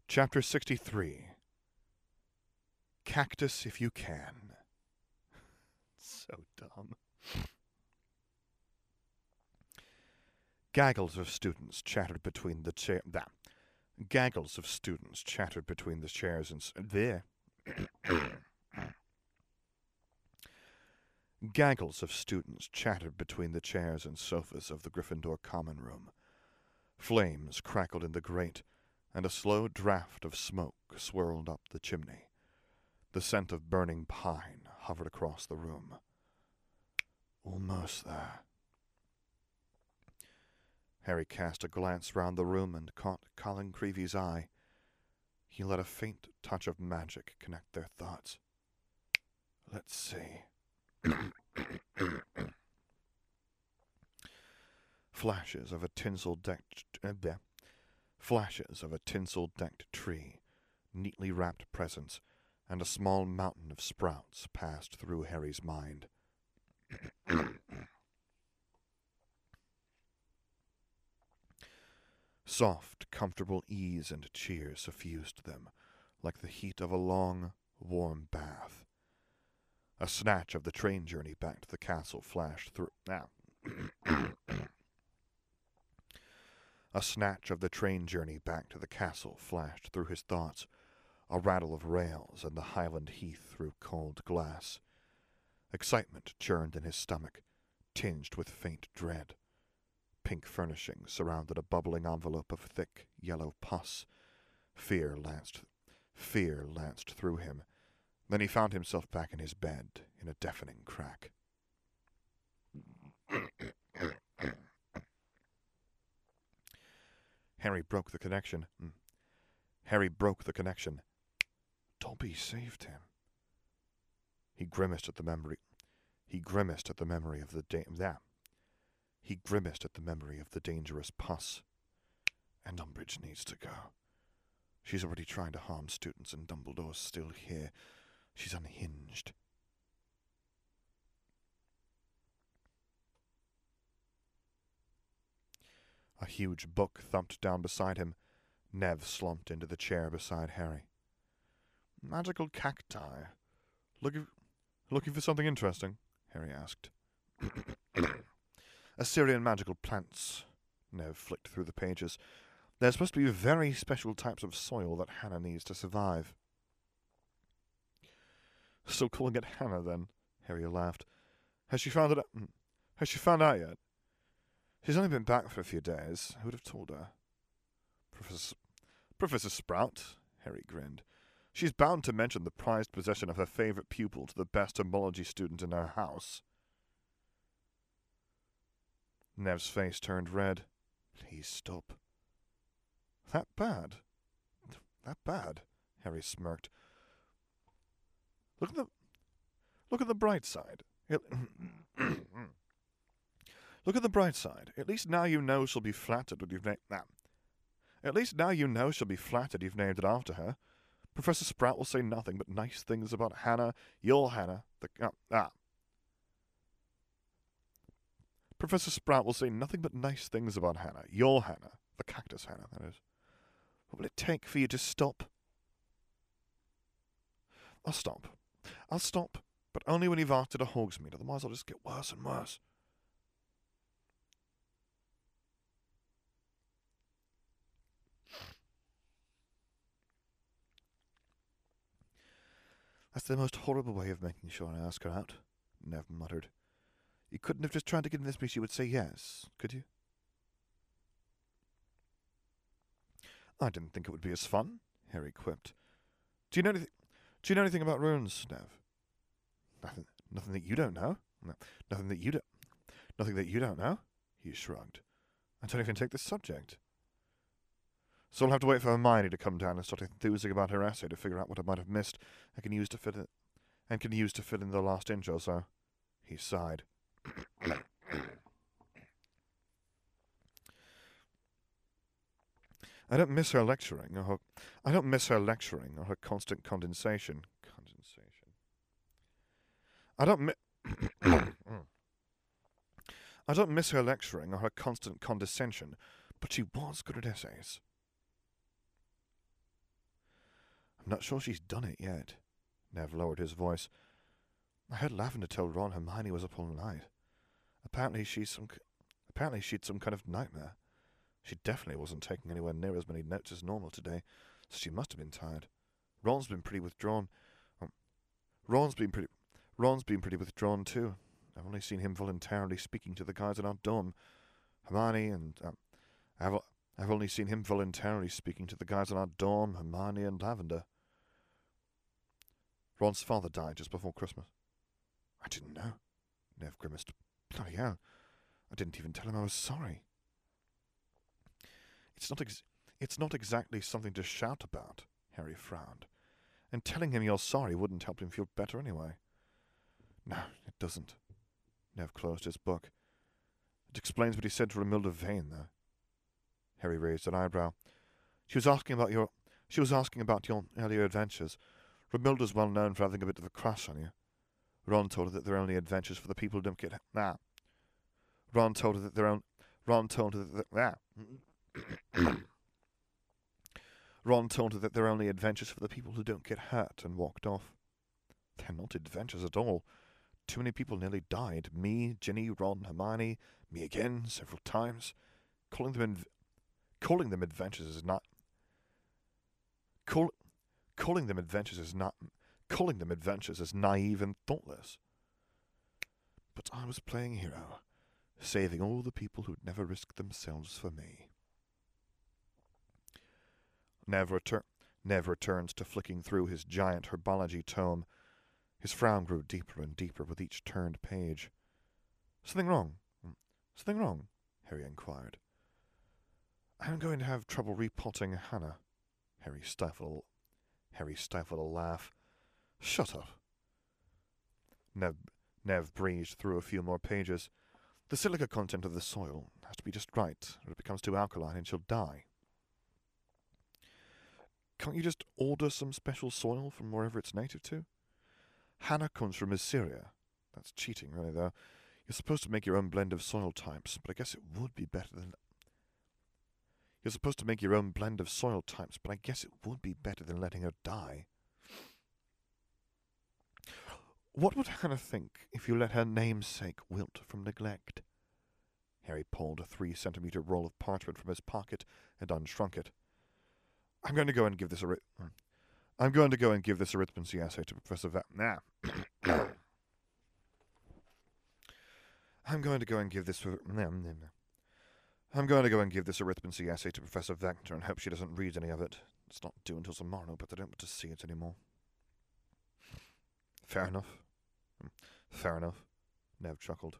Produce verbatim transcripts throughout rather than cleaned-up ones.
Chapter sixty-three. Cactus If You Can. So dumb. Gaggles of students chattered between the chair. That. Gaggles of students chattered between the chairs and s- there. Gaggles of students chattered between the chairs and sofas of the Gryffindor common room. Flames crackled in the grate, and a slow draught of smoke swirled up the chimney. The scent of burning pine hovered across the room. Almost there. Harry cast a glance round the room and caught Colin Creevy's eye. He let a faint touch of magic connect their thoughts. Let's see. Flashes of a tinsel-decked uh, flashes of a tinsel-decked tree, neatly wrapped presents, and a small mountain of sprouts passed through Harry's mind. Soft, comfortable ease and cheer suffused them, like the heat of a long, warm bath. A snatch of the train journey back to the castle flashed through. Now. A snatch of the train journey back to the castle flashed through his thoughts, a rattle of rails and the Highland Heath through cold glass. Excitement churned in his stomach, tinged with faint dread. Pink furnishings surrounded a bubbling envelope of thick, yellow pus. Fear lanced, fear lanced through him. Then he found himself back in his bed, in a deafening crack. Harry broke the connection. Harry broke the connection. Dobby saved him. He grimaced at the memory. He grimaced at the memory of the da- that. He grimaced at the memory of the dangerous pus. And Umbridge needs to go. She's already trying to harm students, and Dumbledore's still here. She's unhinged. A huge book thumped down beside him. Nev slumped into the chair beside Harry. Magical cacti. Looking, looking for something interesting? Harry asked. Assyrian magical plants. Nev flicked through the pages. There's supposed to be very special types of soil that Hannah needs to survive. Still calling it Hannah, then? Harry laughed. Has she found it out? Has she found out yet? She's only been back for a few days. Who would have told her? Professor, Professor Sprout, Harry grinned. She's bound to mention the prized possession of her favourite pupil to the best homology student in her house. Nev's face turned red. Please stop. That bad? That bad? Harry smirked. Look at the, look at the bright side. It, look at the bright side. At least now you know she'll be flattered when you've named that. At least now you know she'll be flattered you've named it after her. Professor Sprout will say nothing but nice things about Hannah, your Hannah, the uh, ah. Professor Sprout will say nothing but nice things about Hannah, your Hannah, the cactus Hannah, that is. What will it take for you to stop? I'll stop. I'll stop, but only when you've asked her to Hogsmeade, otherwise I'll just get worse and worse. That's the most horrible way of making sure I ask her out, Nev muttered. You couldn't have just tried to convince me she would say yes, could you? I didn't think it would be as fun, Harry quipped. Do you know anything? Do you know anything about runes, Nev? Nothing. Nothing that you don't know. No, nothing that you don't. Nothing that you don't know. He shrugged. I don't even take this subject. So I'll have to wait for Hermione to come down and start enthusing about her essay to figure out what I might have missed and can use to fit it, and can use to fill in the last inch or so. He sighed. I don't miss her lecturing, or her, I don't miss her lecturing, or her constant condensation. Condensation. I don't mi- I don't miss her lecturing, or her constant condescension, but she was good at essays. I'm not sure she's done it yet. Nev lowered his voice. I heard Lavender tell Ron Hermione was up all night. Apparently she's some... Apparently she'd some kind of nightmare. She definitely wasn't taking anywhere near as many notes as normal today, so she must have been tired. Ron's been pretty withdrawn. Um, Ron's been pretty... Ron's been pretty withdrawn too. I've only seen him voluntarily speaking to the guys in our dorm. Hermione and... Um, I've, I've only seen him voluntarily speaking to the guys in our dorm, Hermione and Lavender. Ron's father died just before Christmas. I didn't know. Nev grimaced. Bloody hell. I didn't even tell him I was sorry. It's not ex- it's not exactly something to shout about, Harry frowned. And telling him you're sorry wouldn't help him feel better anyway. No, it doesn't. Nev closed his book. It explains what he said to Romilda Vane, though. Harry raised an eyebrow. She was asking about your... She was asking about your earlier adventures. Romilda's well known for having a bit of a crush on you. Ron told her that they're only adventures for the people who don't get... Ah. Ron told her that they're on... Ron told her that... Ah. Ron told her that they're only adventures for the people who don't get hurt, and walked off. They're not adventures at all. Too many people nearly died. Me, Ginny, Ron, Hermione, me again, several times. Calling them... Inv- calling them adventures is not... Call... Calling them adventures is not... Calling them adventures is naive and thoughtless. But I was playing hero, saving all the people who'd never risk themselves for me. Nev, retur- Nev returned to flicking through his giant herbology tome. His frown grew deeper and deeper with each turned page. Something wrong? Something wrong? Harry inquired. I'm going to have trouble repotting Hannah. Harry stifled, Harry stifled a laugh. Shut up. Nev, Nev breezed through a few more pages. The silica content of the soil has to be just right, or it becomes too alkaline and she'll die. Can't you just order some special soil from wherever it's native to? Hannah comes from Assyria. That's cheating, really, though. You're supposed to make your own blend of soil types, but I guess it would be better than... You're supposed to make your own blend of soil types, but I guess it would be better than letting her die. What would Hannah think if you let her namesake wilt from neglect? Harry pulled a three-centimetre roll of parchment from his pocket and unshrunk it. I'm going to go and give this a... I'm going to go and give this arithmancy essay to Professor Va... Nah. I'm going to go and give this... I'm going to go and give this arithmancy essay to Professor Vector and hope she doesn't read any of it. It's not due until tomorrow, but I don't want to see it anymore. Fair enough. Fair enough. Nev chuckled.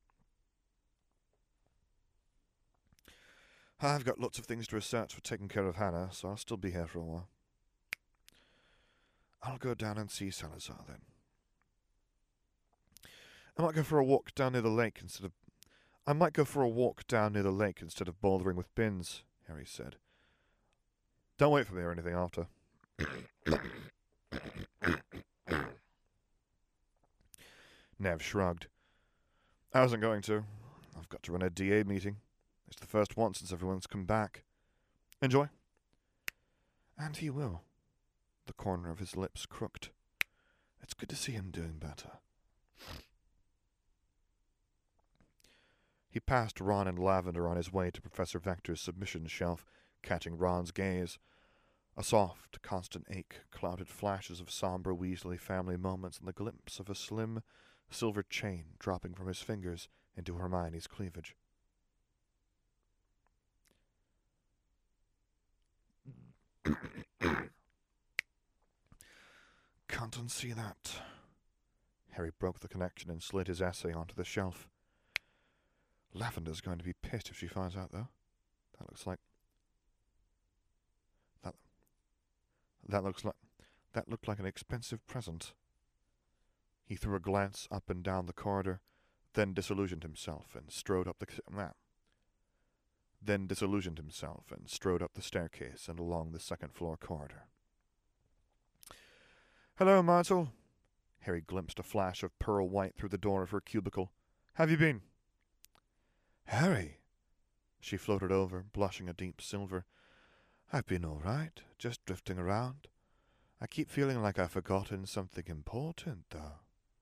I've got lots of things to research for taking care of Hannah, so I'll still be here for a while. I'll go down and see Salazar then. I might go for a walk down near the lake instead of... I might go for a walk down near the lake instead of bothering with bins, Harry said. Don't wait for me or anything after. Nev shrugged. I wasn't going to. I've got to run a D A meeting. It's the first one since everyone's come back. Enjoy. And he will. The corner of his lips crooked. It's good to see him doing better. He passed Ron and Lavender on his way to Professor Vector's submission shelf, catching Ron's gaze. A soft, constant ache clouded flashes of somber Weasley family moments and the glimpse of a slim, silver chain dropping from his fingers into Hermione's cleavage. Can't unsee that. Harry broke the connection and slid his essay onto the shelf. Lavender's going to be pissed if she finds out, though. That looks like... That... That looks like... That looked like an expensive present. He threw a glance up and down the corridor, then disillusioned himself and strode up the... Nah. Then disillusioned himself and strode up the staircase and along the second-floor corridor. Hello, Myrtle. Harry glimpsed a flash of pearl white through the door of her cubicle. Have you been? Harry. She floated over, blushing a deep silver. I've been all right, just drifting around. I keep feeling like I've forgotten something important, though.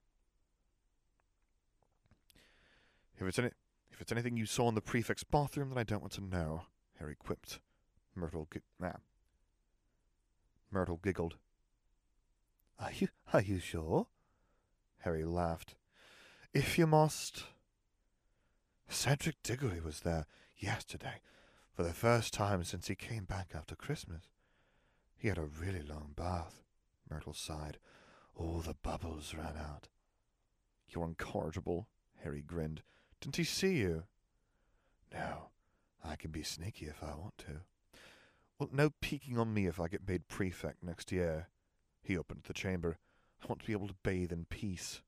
If it's any, if it's anything you saw in the prefect's bathroom, then I don't want to know, Harry quipped. Myrtle, gi- nah. Myrtle giggled. Are you, are you sure? Harry laughed. If you must. Cedric Diggory was there yesterday, for the first time since he came back after Christmas. He had a really long bath, Myrtle sighed. All the bubbles ran out. You're incorrigible, Harry grinned. Didn't he see you? No, I can be sneaky if I want to. Well, no peeking on me if I get made prefect next year. He opened the chamber. I want to be able to bathe in peace.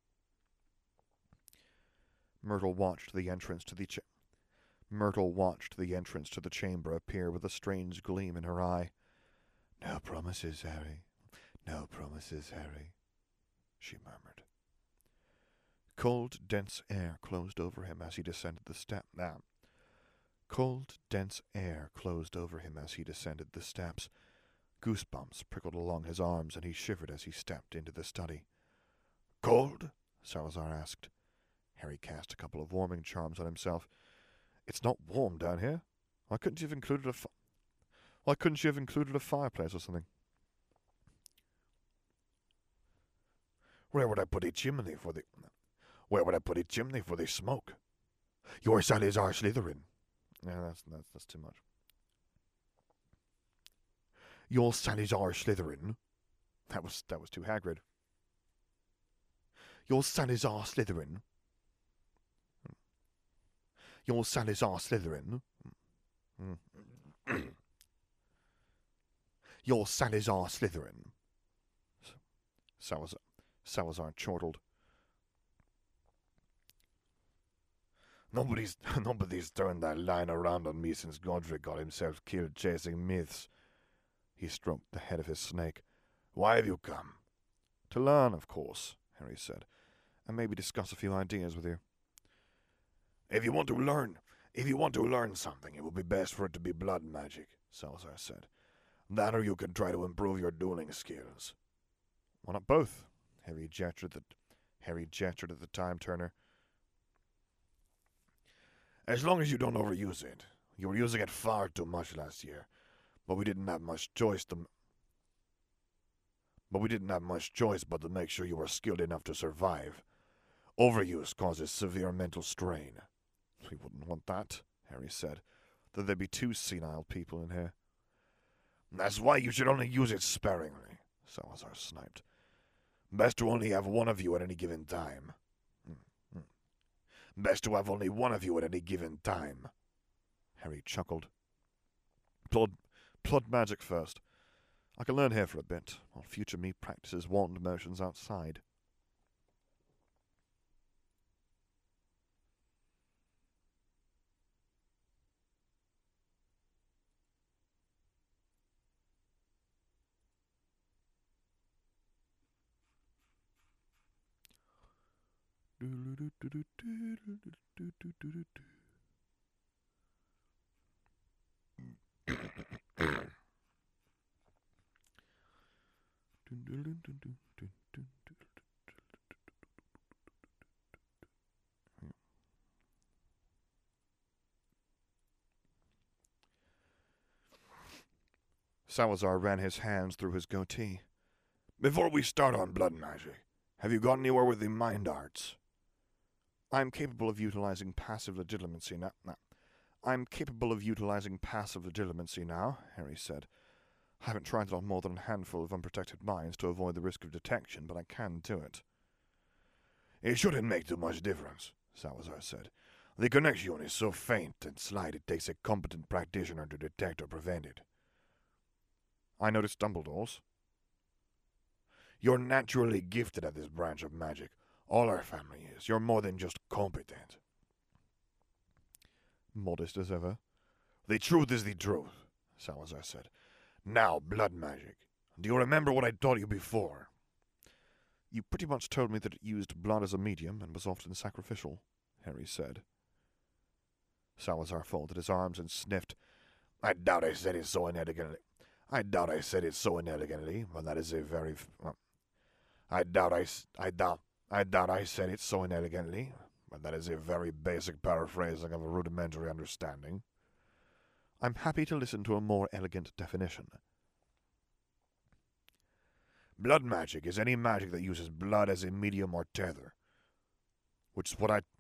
Myrtle watched the entrance to the cha- Myrtle watched the entrance to the chamber appear with a strange gleam in her eye. No promises, Harry. No promises, Harry, she murmured. Cold, dense air closed over him as he descended the step. Ah. Cold, dense air closed over him as he descended the steps. Goosebumps prickled along his arms, and he shivered as he stepped into the study. Cold? Salazar asked. Harry cast a couple of warming charms on himself. It's not warm down here. Why couldn't you have included a fi- Why couldn't you have included a fireplace or something? Where would I put a chimney for the... Where would I put a chimney for the smoke? Your Salazar Slytherin. Yeah, that's, that's, that's too much. Your Salazar Slytherin. That was, that was too Hagrid. Your Salazar Slytherin. Your Salazar Slytherin. Your Salazar Slytherin. Salazar, Salazar chortled. Nobody's, nobody's turned that line around on me since Godric got himself killed chasing myths. He stroked the head of his snake. Why have you come? To learn, of course, Harry said, and maybe discuss a few ideas with you. If you want to learn, if you want to learn something, it will be best for it to be blood magic, Salazar said. That or you can try to improve your dueling skills. Why not both? Harry gestured at the, Harry gestured at the time turner. As long as you don't overuse it. You were using it far too much last year, but we didn't have much choice to... But we didn't have much choice but to make sure you were skilled enough to survive. Overuse causes severe mental strain. We wouldn't want that, Harry said. Though there'd be two senile people in here. That's why you should only use it sparingly, Salazar sniped. Best to only have one of you at any given time. Best to have only one of you at any given time. Harry chuckled. Blood, blood magic first. I can learn here for a bit, while future me practices wand motions outside. Salazar ran his hands through his goatee. Before we start on blood magic, have you gone anywhere with the mind arts? I'm capable of utilizing passive legitimacy now. now. I'm capable of utilizing passive legitimacy now, Harry said. I haven't tried it on more than a handful of unprotected minds to avoid the risk of detection, but I can do it. It shouldn't make too much difference, Salazar said. The connection is so faint and slight it takes a competent practitioner to detect or prevent it. I noticed Dumbledore's. You're naturally gifted at this branch of magic. All our family is. You're more than just competent. Modest as ever. The truth is the truth, Salazar said. Now, blood magic. Do you remember what I taught you before? You pretty much told me that it used blood as a medium and was often sacrificial, Harry said. Salazar folded his arms and sniffed. I doubt I said it so inelegantly. I doubt I said it so inelegantly, but that is a very... Well, I doubt I... I doubt... I doubt I said it so inelegantly, but that is a very basic paraphrasing of a rudimentary understanding. I'm happy to listen to a more elegant definition. Blood magic is any magic that uses blood as a medium or tether, which is what I...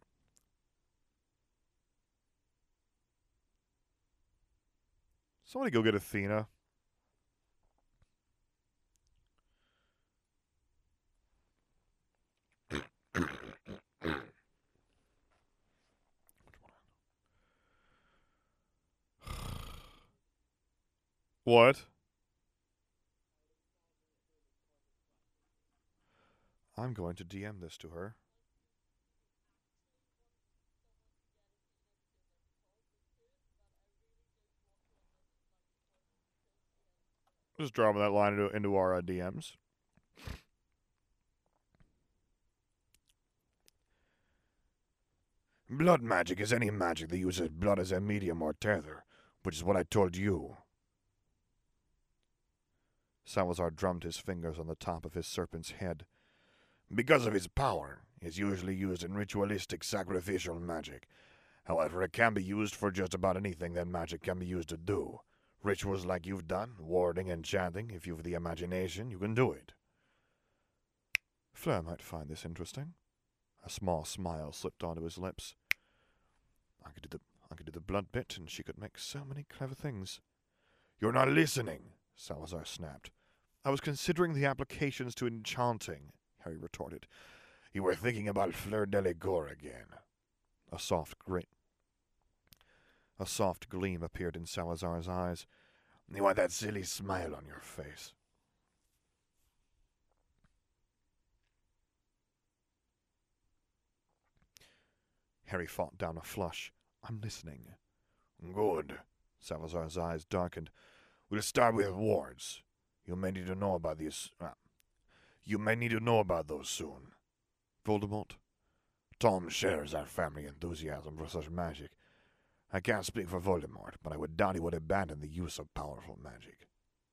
Somebody go get Athena. What? I'm going to D M this to her. Just dropping that line into, into our uh, D Ms. Blood magic is any magic that uses blood as a medium or tether, which is what I told you. Salazar drummed his fingers on the top of his serpent's head. Because of its power, it's usually used in ritualistic sacrificial magic. However, it can be used for just about anything that magic can be used to do. Rituals like you've done, warding and chanting, if you've the imagination, you can do it. Fleur might find this interesting. A small smile slipped onto his lips. I could do the I could do the blood bit, and she could make so many clever things. You're not listening, Salazar snapped. I was considering the applications to enchanting, Harry retorted. You were thinking about Fleur Delacour again. A soft grin. A soft gleam appeared in Salazar's eyes. You want that silly smile on your face. Harry fought down a flush. I'm listening. Good. Salazar's eyes darkened. We'll start with wards. You may need to know about these. Uh, you may need to know about those soon. Voldemort? Tom shares our family enthusiasm for such magic. I can't speak for Voldemort, but I would doubt he would abandon the use of powerful magic.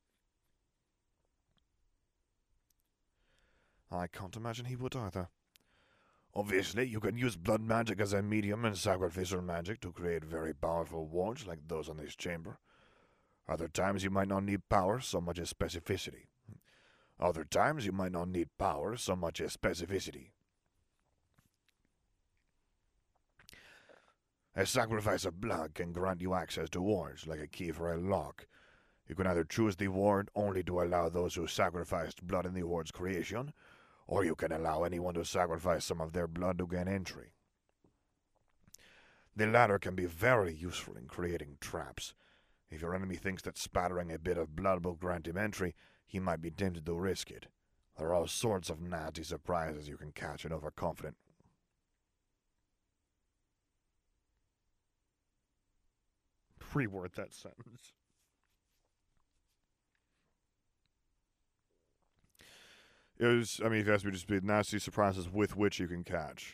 I can't imagine he would either. Obviously, you can use blood magic as a medium and sacrificial magic to create very powerful wards like those in this chamber. Other times you might not need power so much as specificity. Other times you might not need power so much as specificity. A sacrifice of blood can grant you access to wards, like a key for a lock. You can either choose the ward only to allow those who sacrificed blood in the ward's creation, or you can allow anyone to sacrifice some of their blood to gain entry. The latter can be very useful in creating traps. If your enemy thinks that spattering a bit of blood will grant him entry, he might be tempted to risk it. There are all sorts of nasty surprises you can catch in overconfident. Reword that sentence. It was, I mean, if you ask me, just be nasty surprises with which you can catch.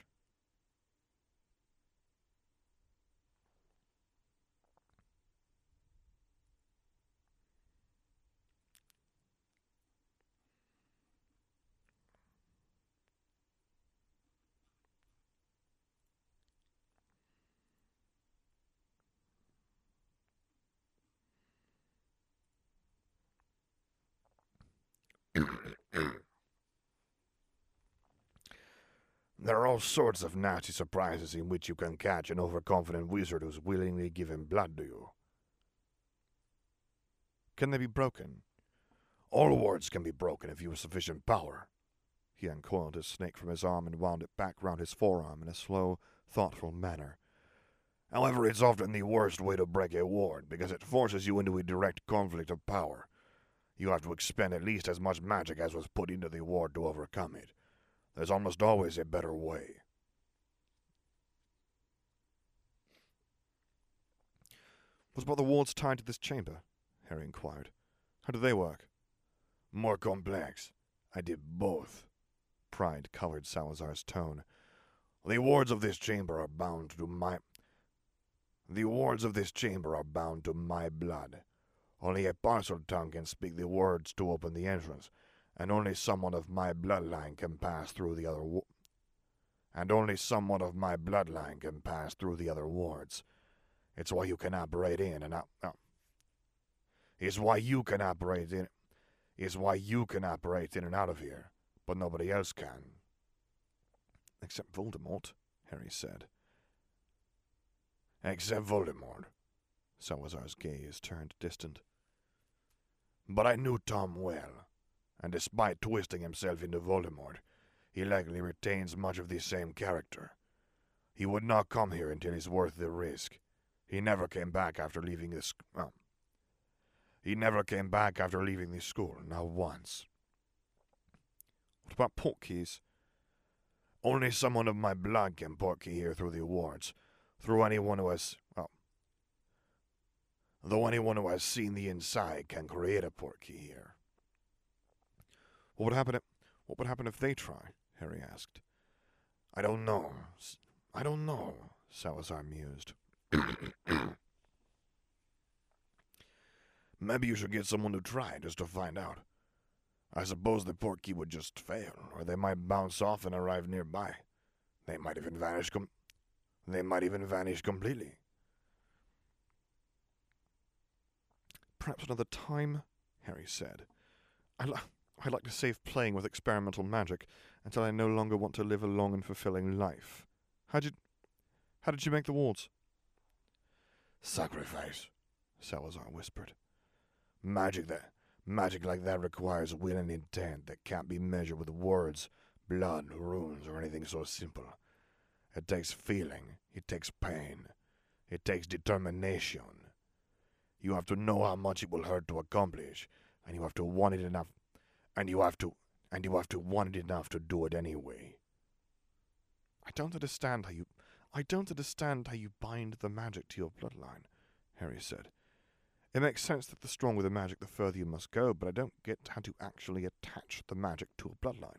There are all sorts of nasty surprises in which you can catch an overconfident wizard who's willingly given blood to you. Can they be broken? All wards can be broken if you have sufficient power. He uncoiled his snake from his arm and wound it back round his forearm in a slow, thoughtful manner. However, it's often the worst way to break a ward, because it forces you into a direct conflict of power. You have to expend at least as much magic as was put into the ward to overcome it. There's almost always a better way. What about the wards tied to this chamber? Harry inquired. How do they work? More complex. I did both. Pride colored Salazar's tone. The wards of this chamber are bound to my... The wards of this chamber are bound to my blood. Only a Parseltongue can speak the words to open the entrance, and only someone of my bloodline can pass through the other wa- and only someone of my bloodline can pass through the other wards. It's why you can operate in and out. Uh, it's why you can operate in. It's why you can operate in and out of here, but nobody else can. Except Voldemort, Harry said. Except Voldemort. Salazar's gaze turned distant. But I knew Tom well, and despite twisting himself into Voldemort, he likely retains much of the same character. He would not come here until he's worth the risk. He never came back after leaving the sc- well, He never came back after leaving the school, not once. What about portkeys? Only someone of my blood can portkey here through the wards, through anyone who has, well, though anyone who has seen the inside can create a portkey here. What would happen if, what would happen if they try? Harry asked. I don't know. I don't know, Salazar mused. Maybe you should get someone to try, just to find out. I suppose the portkey would just fail, or they might bounce off and arrive nearby. They might even vanish com- They might even vanish completely. Perhaps another time, Harry said. I li- I like to save playing with experimental magic until I no longer want to live a long and fulfilling life. How did, how did you make the wards? Sacrifice, Salazar whispered. Magic that, magic like that requires will and intent that can't be measured with words, blood, runes, or anything so simple. It takes feeling, it takes pain, it takes determination. You have to know how much it will hurt to accomplish, and you have to want it enough, and you have to, and you have to want it enough to do it anyway. I don't understand how you, I don't understand how you bind the magic to your bloodline, Harry said. It makes sense that the stronger the magic, the further you must go, but I don't get how to actually attach the magic to a bloodline.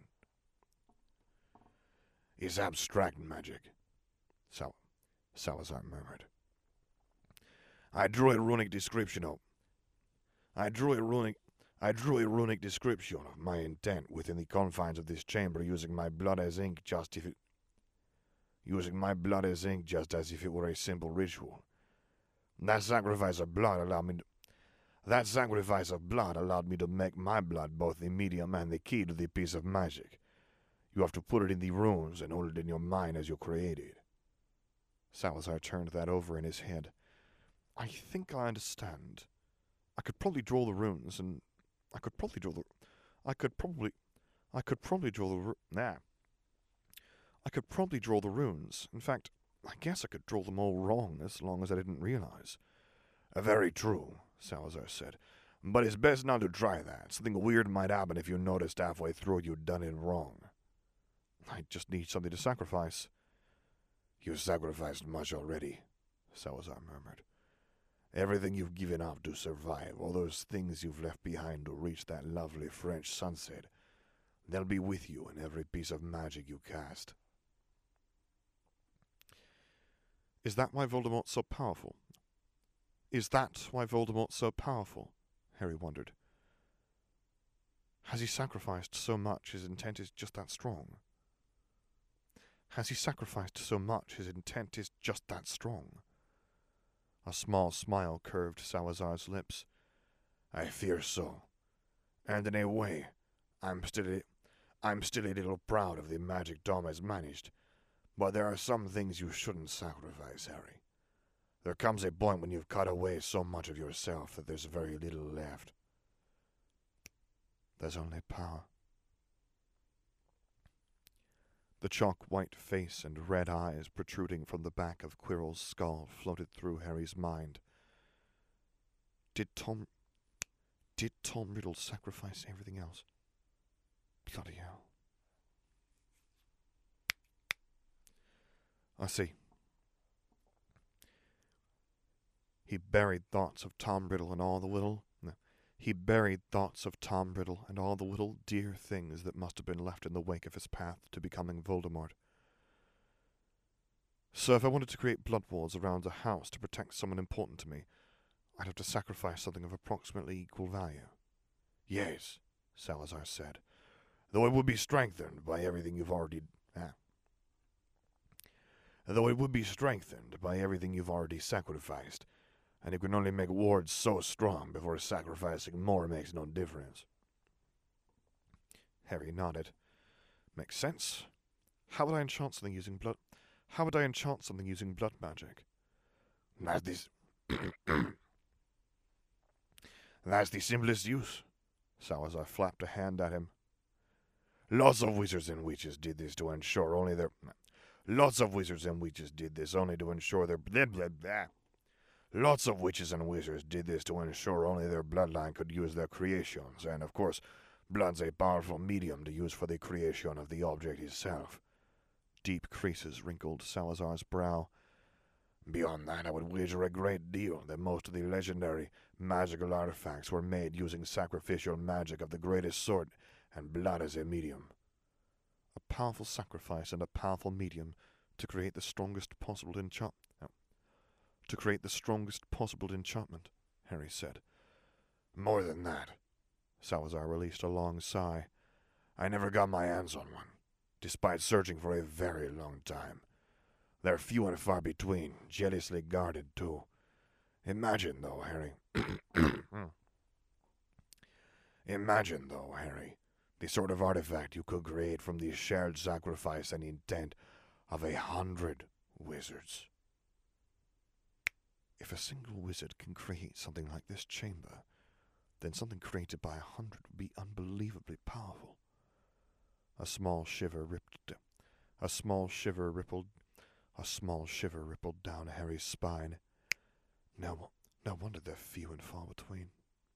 It's abstract magic, Sal- Salazar murmured. I drew a runic description of. I drew a runic. I drew a runic description of my intent within the confines of this chamber, using my blood as ink, just if it. Using my blood as ink, just as if it were a simple ritual. That sacrifice of blood allowed me. To, that sacrifice of blood allowed me to make my blood both the medium and the key to the piece of magic. You have to put it in the runes and hold it in your mind as you create it. Salazar turned that over in his head. I think I understand. I could probably draw the runes, and I could probably draw the... I could probably... I could probably draw the... Nah. I could probably draw the runes. In fact, I guess I could draw them all wrong, as long as I didn't realize. Very true, Salazar said. But it's best not to try that. Something weird might happen if you noticed halfway through you'd done it wrong. I just need something to sacrifice. You've sacrificed much already, Salazar murmured. Everything you've given up to survive, all those things you've left behind to reach that lovely French sunset, they'll be with you in every piece of magic you cast. Is that why Voldemort's so powerful? Is that why Voldemort's so powerful? Harry wondered. Has he sacrificed so much his intent is just that strong? Has he sacrificed so much his intent is just that strong? A small smile curved Salazar's lips. I fear so. And in a way, I'm still a, I'm still a little proud of the magic Tom has managed. But there are some things you shouldn't sacrifice, Harry. There comes a point when you've cut away so much of yourself that there's very little left. There's only power. The chalk-white face and red eyes protruding from the back of Quirrell's skull floated through Harry's mind. Did Tom... Did Tom Riddle sacrifice everything else? Bloody hell. I see. He buried thoughts of Tom Riddle and all the little... No. He buried thoughts of Tom Riddle and all the little dear things that must have been left in the wake of his path to becoming Voldemort. So if I wanted to create blood walls around a house to protect someone important to me, I'd have to sacrifice something of approximately equal value. Yes, Salazar said, though it would be strengthened by everything you've already... Ah. Though it would be strengthened by everything you've already sacrificed, and you can only make wards so strong before sacrificing more makes no difference. Harry nodded. Makes sense. How would I enchant something using blood... How would I enchant something using blood magic? That's the... That's the simplest use. Salazar flapped a hand at him. Lots of wizards and witches did this to ensure only their... Lots of wizards and witches did this only to ensure their... Blah, blah, blah. Lots of witches and wizards did this to ensure only their bloodline could use their creations, and of course, blood's a powerful medium to use for the creation of the object itself. Deep creases wrinkled Salazar's brow. Beyond that, I would wager a great deal that most of the legendary magical artifacts were made using sacrificial magic of the greatest sort, and blood as a medium. A powerful sacrifice and a powerful medium to create the strongest possible enchant... No. To create the strongest possible enchantment, Harry said. More than that. Salazar released a long sigh. I never got my hands on one, despite searching for a very long time. They're few and far between, jealously guarded, too. Imagine, though, Harry. Imagine, though, Harry, the sort of artifact you could create from the shared sacrifice and intent of a hundred wizards. If a single wizard can create something like this chamber, then something created by a hundred would be unbelievably powerful. A small shiver ripped... A small shiver rippled... A small shiver rippled down Harry's spine. No, no wonder they're few and far between.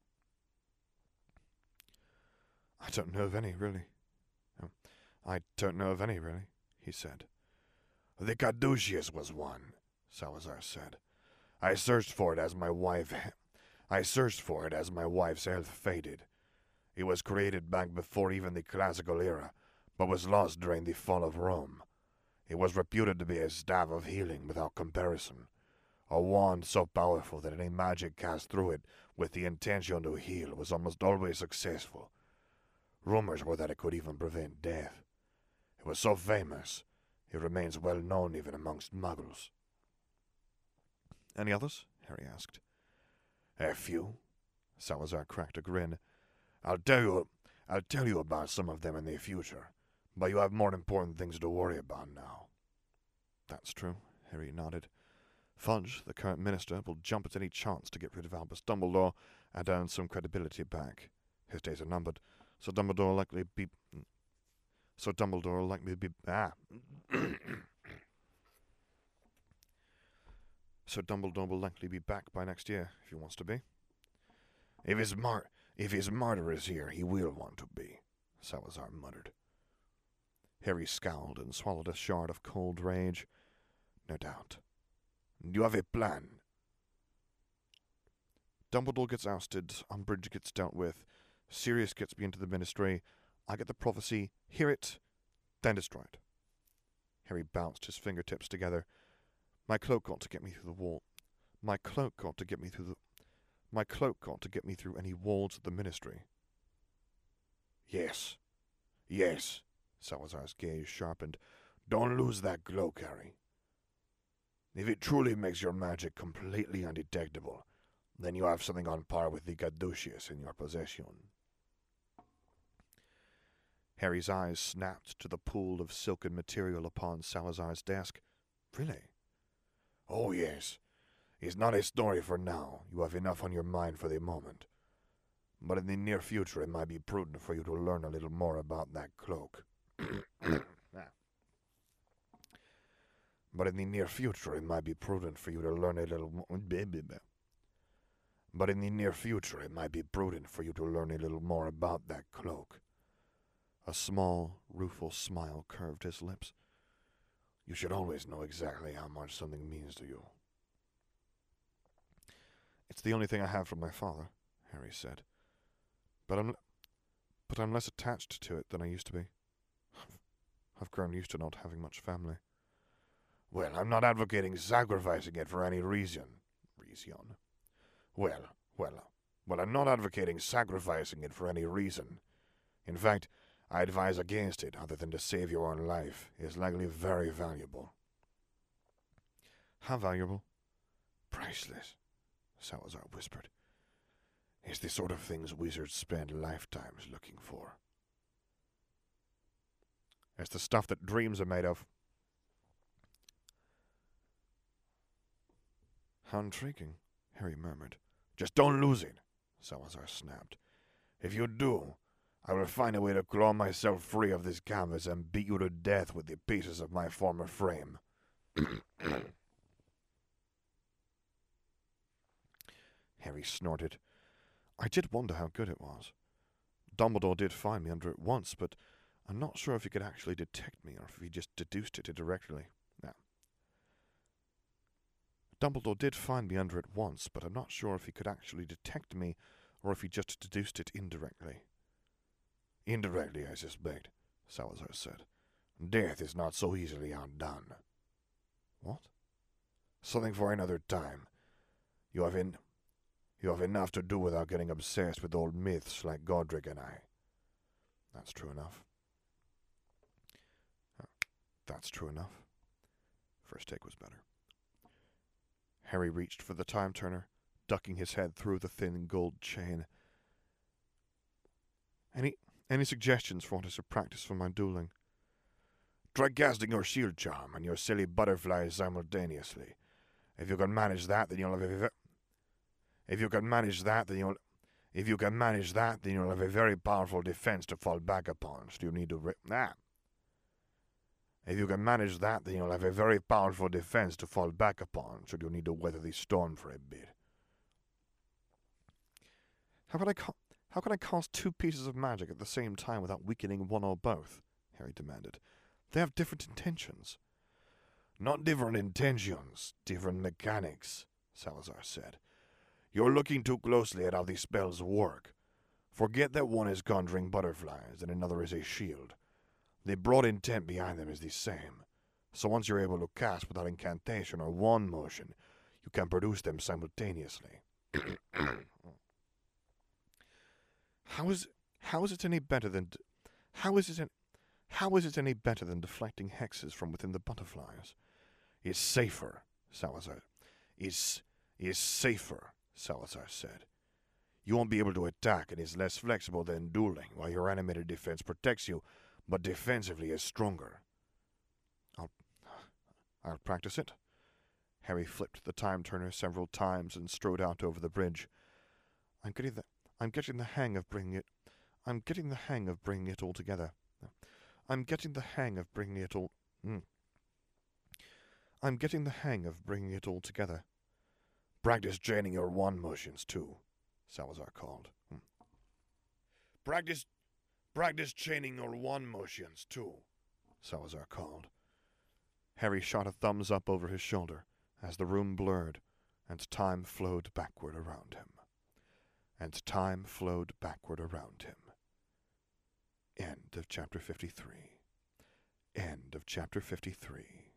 I don't know of any, really. Oh, I don't know of any, really, he said. The caduceus was one, Salazar said. I searched for it as my wife... I searched for it as my wife's health faded. It was created back before even the classical era, but was lost during the fall of Rome. It was reputed to be a staff of healing without comparison, a wand so powerful that any magic cast through it with the intention to heal was almost always successful. Rumors were that it could even prevent death. It was so famous, it remains well known even amongst muggles. Any others? Harry asked. A few. Salazar cracked a grin. I'll tell you, I'll tell you about some of them in the future, but you have more important things to worry about now. That's true, Harry nodded. Fudge, the current minister, will jump at any chance to get rid of Albus Dumbledore and earn some credibility back. His days are numbered, so Dumbledore will likely be... So Dumbledore will likely be... Ah! So Dumbledore will likely be back by next year, if he wants to be. If his mar... If his martyr is here, he will want to be, Salazar muttered. Harry scowled and swallowed a shard of cold rage. No doubt. You have a plan. Dumbledore gets ousted, Umbridge gets dealt with, Sirius gets me into the Ministry, I get the prophecy, hear it, then destroy it. Harry bounced his fingertips together. My cloak got to get me through the wall. My cloak got to get me through the... My cloak got to get me through any walls of the Ministry. Yes. Yes. Salazar's gaze sharpened. Don't lose that cloak, Harry. If it truly makes your magic completely undetectable, then you have something on par with the caduceus in your possession. Harry's eyes snapped to the pool of silken material upon Salazar's desk. Really? Oh, yes. It's not a story for now. You have enough on your mind for the moment. But in the near future, it might be prudent for you to learn a little more about that cloak. But in the near future, it might be prudent for you to learn a little more... But in the near future, it might be prudent for you to learn a little more about that cloak. A small, rueful smile curved his lips. You should always know exactly how much something means to you. It's the only thing I have from my father, Harry said. But I'm, but I'm less attached to it than I used to be. I've grown used to not having much family. Well, I'm not advocating sacrificing it for any reason. Reason. Well, well, well, I'm not advocating sacrificing it for any reason. In fact, I advise against it other than to save your own life. It is likely very valuable. How valuable? Priceless, Salazar whispered. It's the sort of things wizards spend lifetimes looking for. It's the stuff that dreams are made of. How intriguing, Harry murmured. Just don't lose it, Salazar snapped. If you do, I will find a way to claw myself free of this canvas and beat you to death with the pieces of my former frame. Harry snorted. I did wonder how good it was. Dumbledore did find me under it once, but I'm not sure if he could actually detect me or if he just deduced it indirectly. Now, Dumbledore did find me under it once, but I'm not sure if he could actually detect me or if he just deduced it indirectly. Indirectly, I suspect, Salazar said. Death is not so easily outdone. What? Something for another time. You have in... You have enough to do without getting obsessed with old myths like Godric and I. That's true enough. Uh, that's true enough. First take was better. Harry reached for the time turner, ducking his head through the thin gold chain. Any any suggestions for what is to practice for my dueling? Try casting your shield charm and your silly butterflies simultaneously. If you can manage that, then you'll have a... If you can manage that, then you'll... If you can manage that, then you'll have a very powerful defense to fall back upon. So you need to... Re- ah. If you can manage that, then you'll have a very powerful defense to fall back upon. So you need to weather the storm for a bit. How can I ca- how can I cast two pieces of magic at the same time without weakening one or both? Harry demanded. They have different intentions. Not different intentions, different mechanics, Salazar said. You're looking too closely at how these spells work. Forget that one is conjuring butterflies and another is a shield. The broad intent behind them is the same. So once you're able to cast without incantation or wand motion, you can produce them simultaneously. How is how is it any better than how is it how is it any better than deflecting hexes from within the butterflies? It's safer, Salazar. It's is safer, Salazar said. You won't be able to attack and is less flexible than dueling, while your animated defense protects you, but defensively is stronger. I'll I'll practice it. Harry flipped the time turner several times and strode out over the bridge. I'm getting the I'm getting the hang of bringing it. I'm getting the hang of bringing it all together. I'm getting the hang of bringing it all. Mm. I'm getting the hang of bringing it all together. Practice chaining your wand motions too, Salazar called. Hmm. Practice, practice chaining your wand motions too, Salazar called. Harry shot a thumbs up over his shoulder as the room blurred and time flowed backward around him. And time flowed backward around him. End of chapter fifty-three. End of chapter fifty-three.